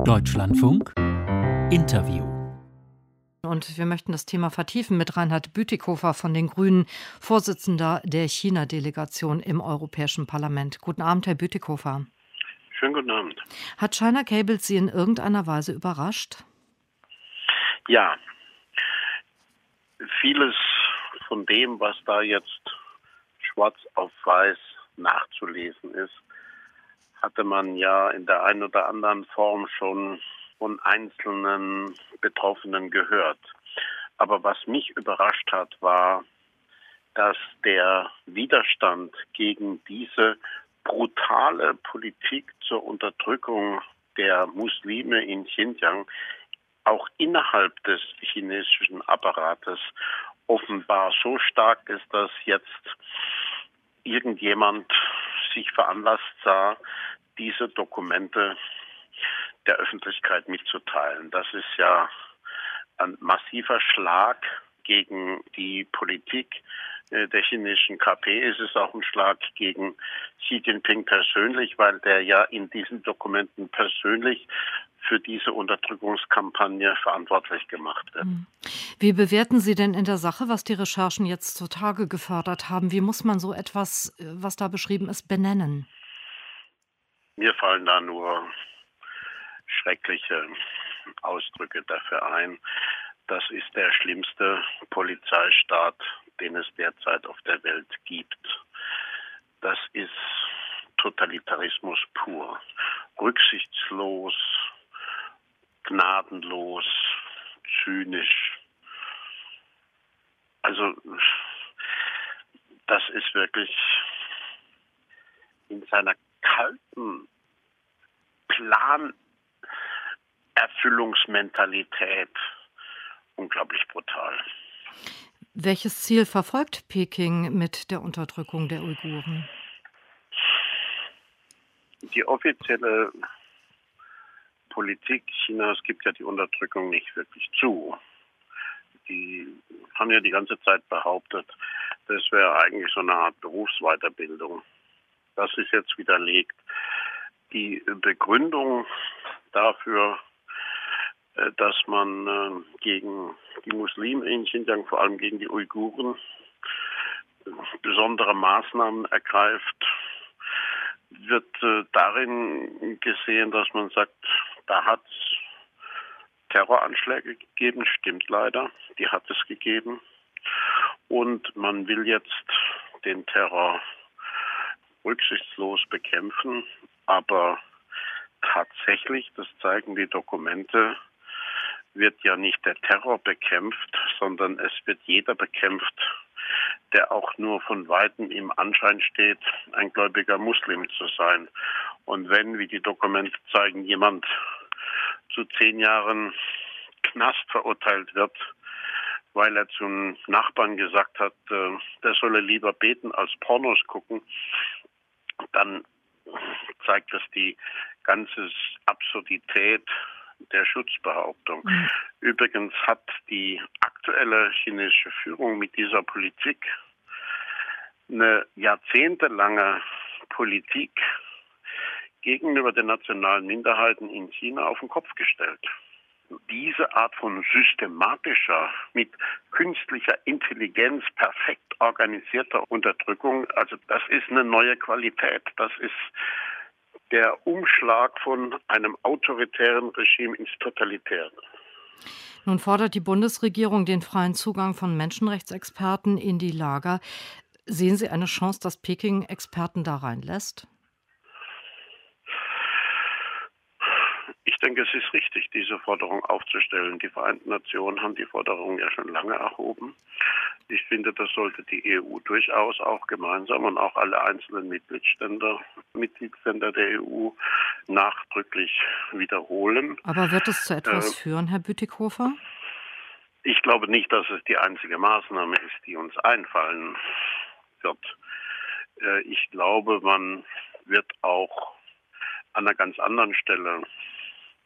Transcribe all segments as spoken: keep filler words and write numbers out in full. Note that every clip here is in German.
Deutschlandfunk Interview. Und wir möchten das Thema vertiefen mit Reinhard Bütikofer von den Grünen, Vorsitzender der China-Delegation im Europäischen Parlament. Guten Abend, Herr Bütikofer. Schönen guten Abend. Hat China Cables Sie in irgendeiner Weise überrascht? Ja, vieles von dem, was da jetzt schwarz auf weiß nachzulesen ist, hatte man ja in der einen oder anderen Form schon von einzelnen Betroffenen gehört. Aber was mich überrascht hat, war, dass der Widerstand gegen diese brutale Politik zur Unterdrückung der Muslime in Xinjiang auch innerhalb des chinesischen Apparates offenbar so stark ist, dass jetzt irgendjemand sich veranlasst sah, diese Dokumente der Öffentlichkeit mitzuteilen. Das ist ja ein massiver Schlag gegen die Politik der chinesischen K P. Es ist auch ein Schlag gegen Xi Jinping persönlich, weil der ja in diesen Dokumenten persönlich für diese Unterdrückungskampagne verantwortlich gemacht wird. Wie bewerten Sie denn in der Sache, was die Recherchen jetzt zutage gefördert haben? Wie muss man so etwas, was da beschrieben ist, benennen? Mir fallen da nur schreckliche Ausdrücke dafür ein. Das ist der schlimmste Polizeistaat, den es derzeit auf der Welt gibt. Das ist Totalitarismus pur. Rücksichtslos, gnadenlos, zynisch. Also das ist wirklich in seiner kalten Planerfüllungsmentalität unglaublich brutal. Welches Ziel verfolgt Peking mit der Unterdrückung der Uiguren? Die offizielle Politik Chinas gibt ja die Unterdrückung nicht wirklich zu. Die haben ja die ganze Zeit behauptet, das wäre eigentlich so eine Art Berufsweiterbildung. Das ist jetzt widerlegt. Die Begründung dafür, dass man gegen die Muslime in Xinjiang, vor allem gegen die Uiguren, besondere Maßnahmen ergreift, wird darin gesehen, dass man sagt, da hat es Terroranschläge gegeben, stimmt leider, die hat es gegeben. Und man will jetzt den Terror rücksichtslos bekämpfen, aber tatsächlich, das zeigen die Dokumente, wird ja nicht der Terror bekämpft, sondern es wird jeder bekämpft, der auch nur von Weitem im Anschein steht, ein gläubiger Muslim zu sein. Und wenn, wie die Dokumente zeigen, jemand zu zehn Jahren Knast verurteilt wird, weil er zum Nachbarn gesagt hat, äh, der solle lieber beten als Pornos gucken, dann zeigt das die ganze Absurdität der Schutzbehauptung. Mhm. Übrigens hat die aktuelle chinesische Führung mit dieser Politik eine jahrzehntelange Politik gegenüber den nationalen Minderheiten in China auf den Kopf gestellt. Diese Art von systematischer, mit künstlicher Intelligenz perfekt organisierter Unterdrückung, also das ist eine neue Qualität. Das ist der Umschlag von einem autoritären Regime ins Totalitäre. Nun fordert die Bundesregierung den freien Zugang von Menschenrechtsexperten in die Lager. Sehen Sie eine Chance, dass Peking Experten da reinlässt? Ich denke, es ist richtig, diese Forderung aufzustellen. Die Vereinten Nationen haben die Forderung ja schon lange erhoben. Ich finde, das sollte die E U durchaus auch gemeinsam und auch alle einzelnen Mitgliedsländer, Mitgliedsländer der E U nachdrücklich wiederholen. Aber wird es zu etwas äh, führen, Herr Bütikofer? Ich glaube nicht, dass es die einzige Maßnahme ist, die uns einfallen wird. Äh, ich glaube, man wird auch an einer ganz anderen Stelle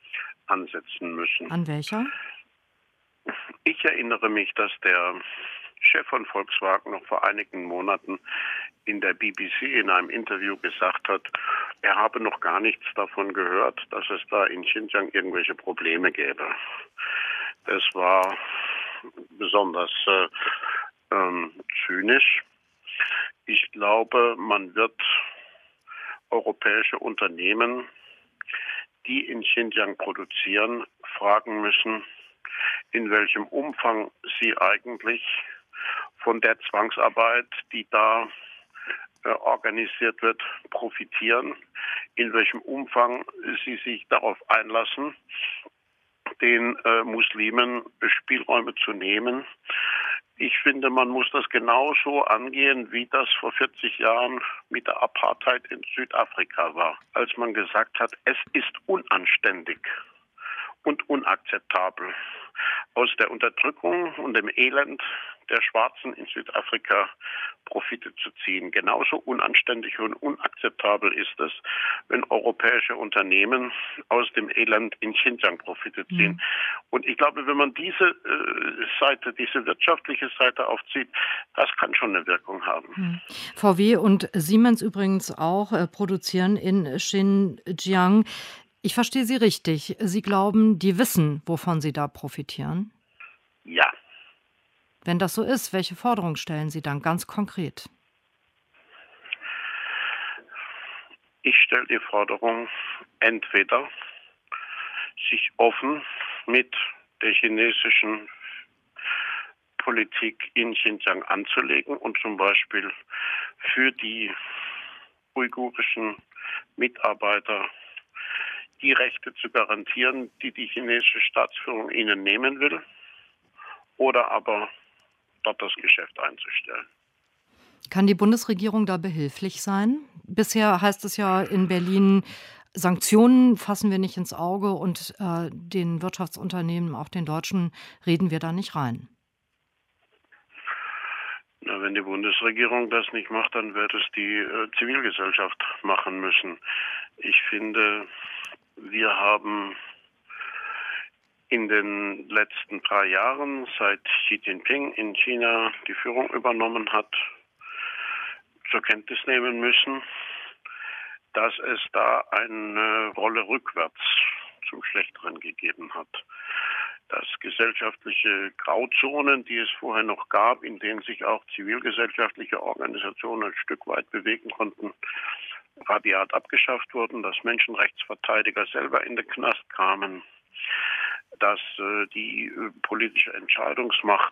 ansetzen müssen. An welcher? Ich erinnere mich, dass der Chef von Volkswagen noch vor einigen Monaten in der B B C in einem Interview gesagt hat, er habe noch gar nichts davon gehört, dass es da in Xinjiang irgendwelche Probleme gäbe. Das war besonders äh, ähm, zynisch. Ich glaube, man wird europäische Unternehmen, die in Xinjiang produzieren, fragen müssen, in welchem Umfang sie eigentlich von der Zwangsarbeit, die da äh, organisiert wird, profitieren, in welchem Umfang sie sich darauf einlassen, den äh, Muslimen Spielräume zu nehmen. Ich finde, man muss das genauso angehen, wie das vor vierzig Jahren mit der Apartheid in Südafrika war, als man gesagt hat, es ist unanständig und unakzeptabel, aus der Unterdrückung und dem Elend der Schwarzen in Südafrika Profite zu ziehen. Genauso unanständig und unakzeptabel ist es, wenn europäische Unternehmen aus dem Elend in Xinjiang Profite ziehen. Mhm. Und ich glaube, wenn man diese äh, Seite, diese wirtschaftliche Seite aufzieht, das kann schon eine Wirkung haben. Mhm. V W und Siemens übrigens auch äh, produzieren in Xinjiang. Ich verstehe Sie richtig. Sie glauben, die wissen, wovon sie da profitieren? Ja. Wenn das so ist, welche Forderungen stellen Sie dann ganz konkret? Ich stelle die Forderung, entweder sich offen mit der chinesischen Politik in Xinjiang anzulegen und zum Beispiel für die uigurischen Mitarbeiter die Rechte zu garantieren, die die chinesische Staatsführung ihnen nehmen will, oder aber dort das Geschäft einzustellen. Kann die Bundesregierung da behilflich sein? Bisher heißt es ja in Berlin, Sanktionen fassen wir nicht ins Auge und äh, den Wirtschaftsunternehmen, auch den deutschen, reden wir da nicht rein. Na, wenn die Bundesregierung das nicht macht, dann wird es die äh, Zivilgesellschaft machen müssen. Ich finde, wir haben in den letzten paar Jahren, seit Xi Jinping in China die Führung übernommen hat, zur Kenntnis nehmen müssen, dass es da eine Rolle rückwärts zum Schlechteren gegeben hat. Dass gesellschaftliche Grauzonen, die es vorher noch gab, in denen sich auch zivilgesellschaftliche Organisationen ein Stück weit bewegen konnten, radiat abgeschafft wurden, dass Menschenrechtsverteidiger selber in den Knast kamen, dass äh, die äh, politische Entscheidungsmacht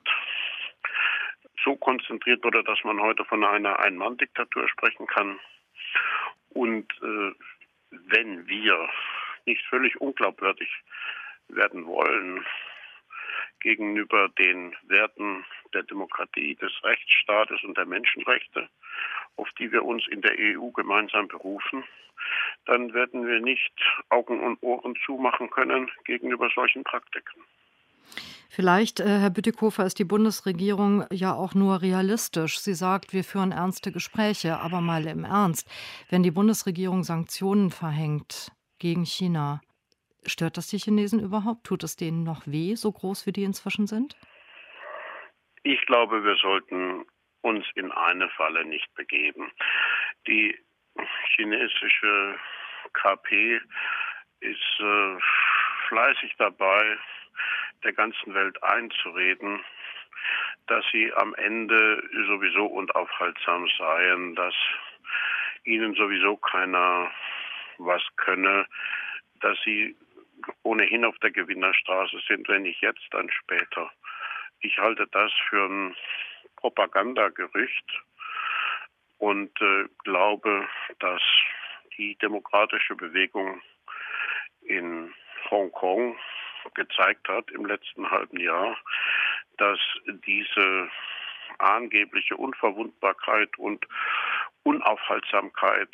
so konzentriert wurde, dass man heute von einer Ein-Mann-Diktatur sprechen kann. Und äh, wenn wir nicht völlig unglaubwürdig werden wollen gegenüber den Werten der Demokratie, des Rechtsstaates und der Menschenrechte, auf die wir uns in der E U gemeinsam berufen, dann werden wir nicht Augen und Ohren zumachen können gegenüber solchen Praktiken. Vielleicht, äh, Herr Bütikofer, ist die Bundesregierung ja auch nur realistisch. Sie sagt, wir führen ernste Gespräche, aber mal im Ernst. Wenn die Bundesregierung Sanktionen verhängt gegen China, stört das die Chinesen überhaupt? Tut es denen noch weh, so groß wie die inzwischen sind? Ich glaube, wir sollten uns in eine Falle nicht begeben. Die chinesische K P ist äh, fleißig dabei, der ganzen Welt einzureden, dass sie am Ende sowieso unaufhaltsam seien, dass ihnen sowieso keiner was könne, dass sie ohnehin auf der Gewinnerstraße sind, wenn nicht jetzt, dann später. Ich halte das für ein Propagandagerücht und äh, glaube, dass die demokratische Bewegung in Hongkong gezeigt hat im letzten halben Jahr, dass diese angebliche Unverwundbarkeit und Unaufhaltsamkeit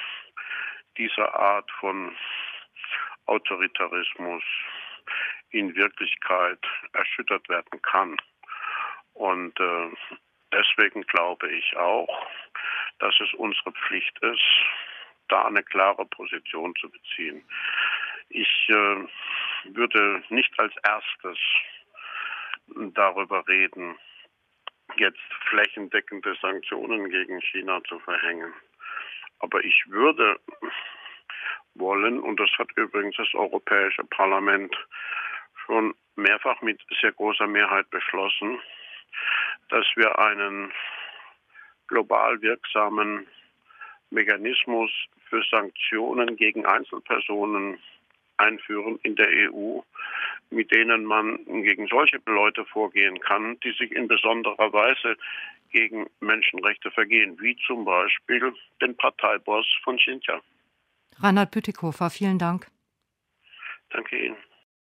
dieser Art von Autoritarismus in Wirklichkeit erschüttert werden kann. Und äh, deswegen glaube ich auch, dass es unsere Pflicht ist, da eine klare Position zu beziehen. Ich äh, würde nicht als erstes darüber reden, jetzt flächendeckende Sanktionen gegen China zu verhängen. Aber ich würde wollen, und das hat übrigens das Europäische Parlament schon mehrfach mit sehr großer Mehrheit beschlossen, dass wir einen global wirksamen Mechanismus für Sanktionen gegen Einzelpersonen einführen in der E U, mit denen man gegen solche Leute vorgehen kann, die sich in besonderer Weise gegen Menschenrechte vergehen, wie zum Beispiel den Parteiboss von Xinjiang. Reinhard Bütikofer, vielen Dank. Danke Ihnen.